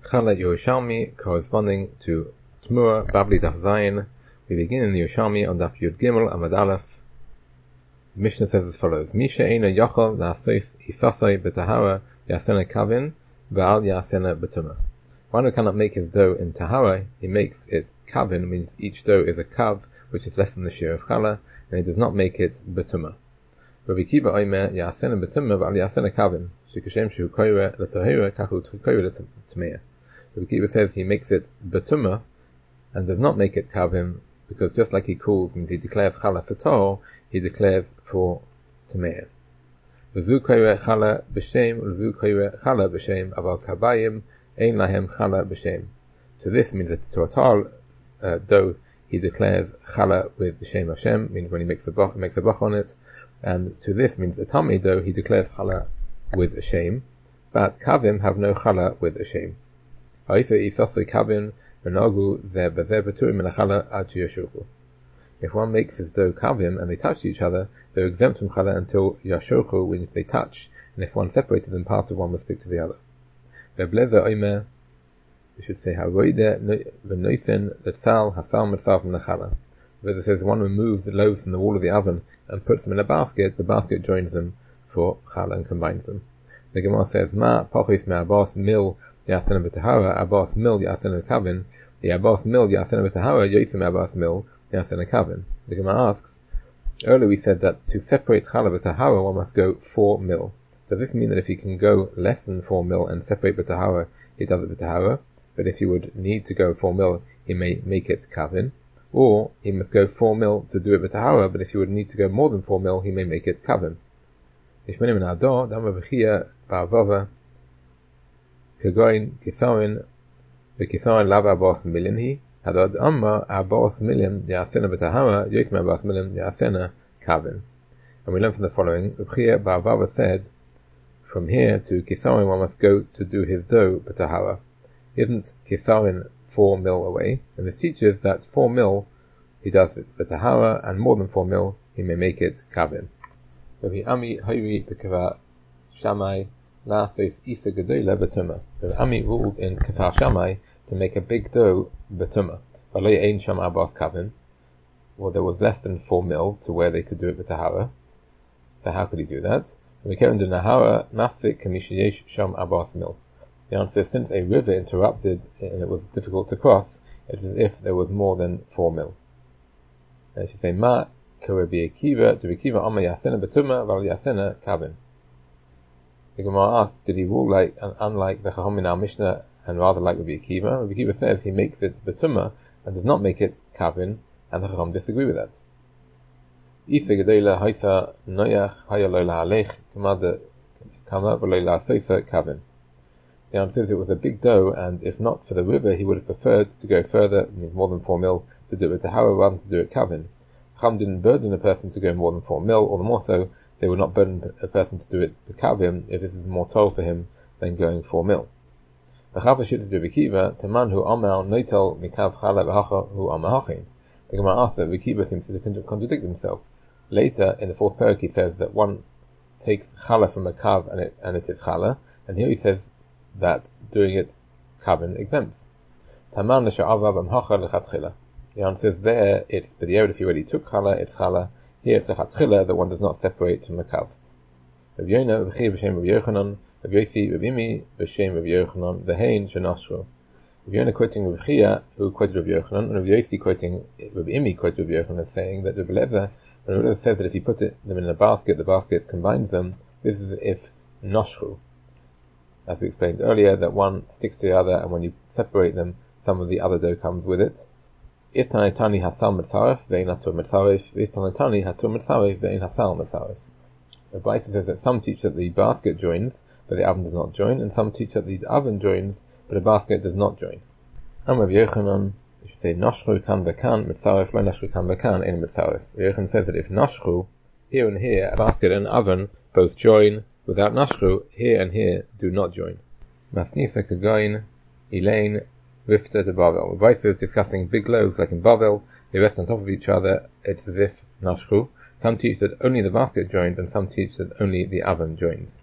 Chala Yerushalmi corresponding to Tmur Babli Daf Zayin. We begin in the Yerushalmi on Daf Yud Gimel Amud Aleph. The Mishnah says as follows: Misha eina yochel na'asos isasai b'tahara yasena kavin v'al yasena b'tumah. One who cannot make his dough in tahara, he makes it kavin, means each dough is a kav, which is less than the share of chala, and he does not make it b'tumah. Rabbi Kiva oimer yasena b'tumah v'al yasena kavin. Shekashem shehu koyre l'tohira kahu koyre l'tameah. Rabbi Kiva says he makes it b'tumah and does not make it kavim, because just like he calls and he declares chala for Torah, he declares for tameah. V'zu koyre chala b'shem, v'zu koyre chala b'shem, aval kabayim ein lahem chala b'shem. So this means that to a dough he declares chala with b'shem Hashem, means when he makes the bach on it, and to this means the tamei dough he declares chala with a shame, but kavim have no chala with a shame. If one makes his dough kavim and they touch each other, they're exempt from chala until yashurchu, when they touch, and if one separated them, part of one will stick to the other. We should say where it says one removes the loaves from the wall of the oven and puts them in a basket, the basket joins them for chala and combines them. The Gemara says, Ma pochis me abas mil yasena b'tahara, abas mil yasena kavin, the abas mil yasena b'tahara yotzim abas mil yasena kavin. The Gemara asks, earlier we said that to separate chala b'tahara one must go 4 mil. Does this mean that if he can go less than 4 mil and separate b'tahara, he does it b'tahara, but if he would need to go 4 mil, he may make it kavin? Or he must go 4 mil to do it b'tahara, but if he would need to go more than 4 mil, he may make it kavin. Ishmanim in Ador, Dama V'chia Ba'avova, Kegoin Kisarin, V'kisarin Lava Abos Milimhi, Hadad Amma Abos Milim Yasena B'tahara, Yoitma Abos Milim Yasena Kavin. And we learn from the following: V'chia Ba'avova said, from here to Kisarin one must go to do his dough b'tahara. Isn't Kisarin 4 mil away? And this teaches that 4 mil he does it b'tahara, and more than 4 mil he may make it kavin. Rabbi Ami Hayri b'Kfar Shammai la'asos isa gedola b'tumah. Rabbi Ami ruled in Kfar Shammai to make a big dough b'tumah. V'lo ein sham abas kavin. Well, there was less than 4 mil to where they could do it b'tahara. So how could he do that? The answer is, since a river interrupted and it was difficult to cross, it's as if there was more than 4 mil. And she say, Ma Rabbi Akiva, Rabbi Akiva Amma Yasena B'tumah Val Yasena Kavin. The Gemara asks, did he rule like unlike the Chacham in our Mishnah and rather like Rabbi Akiva? Rabbi Akiva says he makes it B'tumah and does not make it Kavin, and the Chacham disagree with that. Isa Gedola Haisa Noyach Hayalo La'alech Kama V'lo La'asosa Kavin. The answer is it was a big dough, and if not for the river, he would have preferred to go further, means more than 4 mil, to do it b'tahara rather than to do it kavin. Chacham didn't burden a person to go more than 4 mil, or the more so, they would not burden a person to do it kavin if this is more toll for him than going 4 mil. The Gemara asks that Rabbi Akiva seems to contradict himself. Later, in the 4th parak, he says that one takes chala from a kav and it is chala, and here he says that doing it kavin exempts. Taman l'sha'avav amhacha l'chatchila. The answer is there, it's b'di'eved if you already took chala, it's chala. Here it's a chatchila that one does not separate from the kav. Rav Yonah v'chi b'shem Rav Yochanan, Rav Yosi Rav Imi b'shem Rav Yochanan, v'hein shenashru. Rav Yonah quoting Rav Chia, who quoted Rav Yochanan, and Rav Yosi quoting Rav Imi quoted Rav Yochanan, saying that Rav Lezer, when Rav Lezer says that if you put them in a basket, the basket combines them, this is if nashru. As we explained earlier, that one sticks to the other, and when you separate them, some of the other dough comes with it. If tanetani hasal metzaref, ve'in hatur metzaref. If tanetani hatur metzaref, ve'in hasal metzaref. The Brisa says that some teach that the basket joins, but the oven does not join, and some teach that the oven joins, but the basket does not join. Rav Yochanan, you should say nashru kan v'kan metzaref, lo nashru kan v'kan ein metzaref. Rav Yochanan says that if nashru, here and here, a basket and oven both join, without nashru, here and here do not join. Masnisa Kagoin, Elaine, Rifta de Bavel. The Brisa is discussing big loaves like in Bavel, they rest on top of each other, it's as if nashru. Some teach that only the basket joins, and some teach that only the oven joins.